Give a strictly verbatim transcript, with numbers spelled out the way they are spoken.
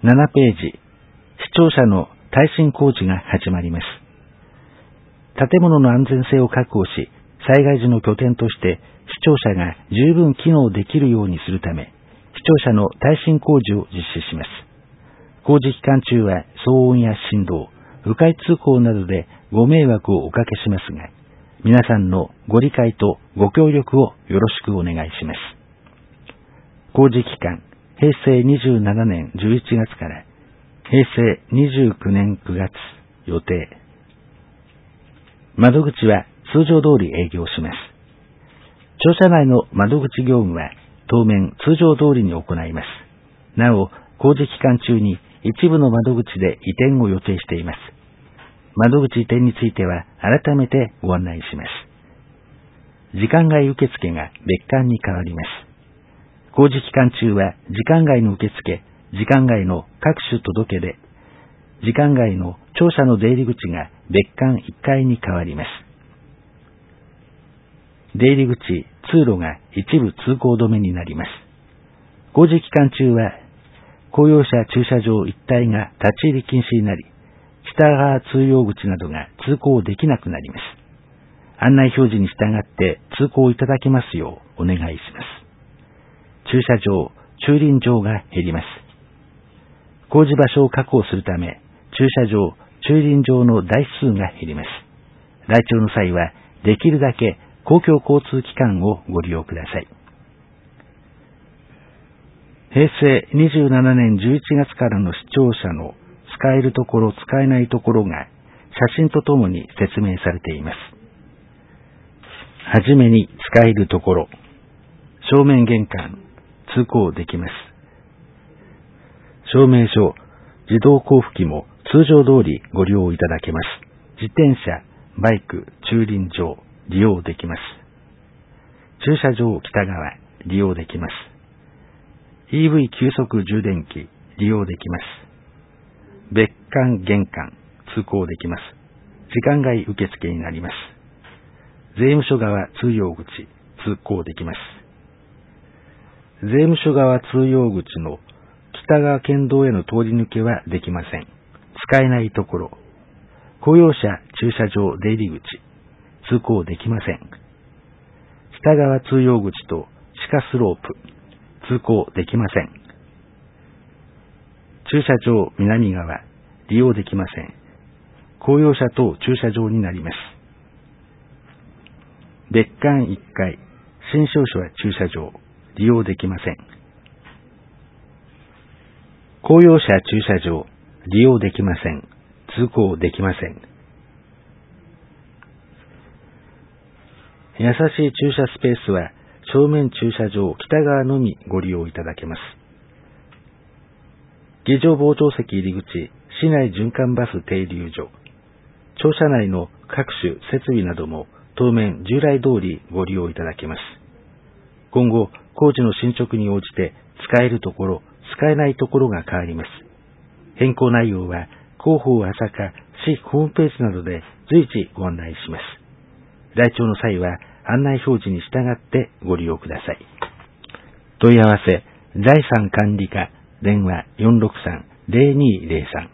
ななページ、視聴者の耐震工事が始まります。建物の安全性を確保し、災害時の拠点として視聴者が十分機能できるようにするため、視聴者の耐震工事を実施します。工事期間中は騒音や振動、迂回通行などでご迷惑をおかけしますが、皆さんのご理解とご協力をよろしくお願いします。工事期間、へいせいにじゅうななねんじゅういちがつからへいせいにじゅうきゅうねんくがつ予定。窓口は通常通り営業します。庁舎内の窓口業務は当面通常通りに行います。なお、工事期間中に一部の窓口で移転を予定しています。窓口移転については改めてご案内します。時間外受付が別館に変わります。工事期間中は時間外の受付、時間外の各種届け出、時間外の庁舎の出入り口が別館いっかいに変わります。出入り口、通路が一部通行止めになります。工事期間中は公用車駐車場一帯が立ち入り禁止になり、北側通用口などが通行できなくなります。案内表示に従って通行いただきますようお願いします。駐車場、駐輪場が減ります。工事場所を確保するため、駐車場、駐輪場の台数が減ります。来庁の際は、できるだけ公共交通機関をご利用ください。へいせいにじゅうななねんじゅういちがつからの視聴者の使えるところ使えないところが写真とともに説明されています。はじめに使えるところ、正面玄関、通行できます。証明書、自動交付機も通常通りご利用いただけます。自転車、バイク、駐輪場、利用できます。駐車場北側、利用できます。イーブイ 急速充電器、利用できます。別館玄関、通行できます。時間外受付になります。税務署側通用口、通行できます。税務署側通用口の北側県道への通り抜けはできません。使えないところ、公用車駐車場出入り口、通行できません。北側通用口と地下スロープ、通行できません。駐車場南側、利用できません。公用車等駐車場になります。別館いっかい、新商所は駐車場、利用できません。公用車駐車場、利用できません。通行できません。優しい駐車スペースは正面駐車場北側のみご利用いただけます。議場傍聴席入り口、市内循環バス停留所、庁舎内の各種設備なども当面従来通りご利用いただけます。今後、工事の進捗に応じて使えるところ、使えないところが変わります。変更内容は広報朝霞市ホームページなどで随時ご案内します。来庁の際は案内表示に従ってご利用ください。問い合わせ、財産管理課、電話 よんろくさん ゼロにゼロさん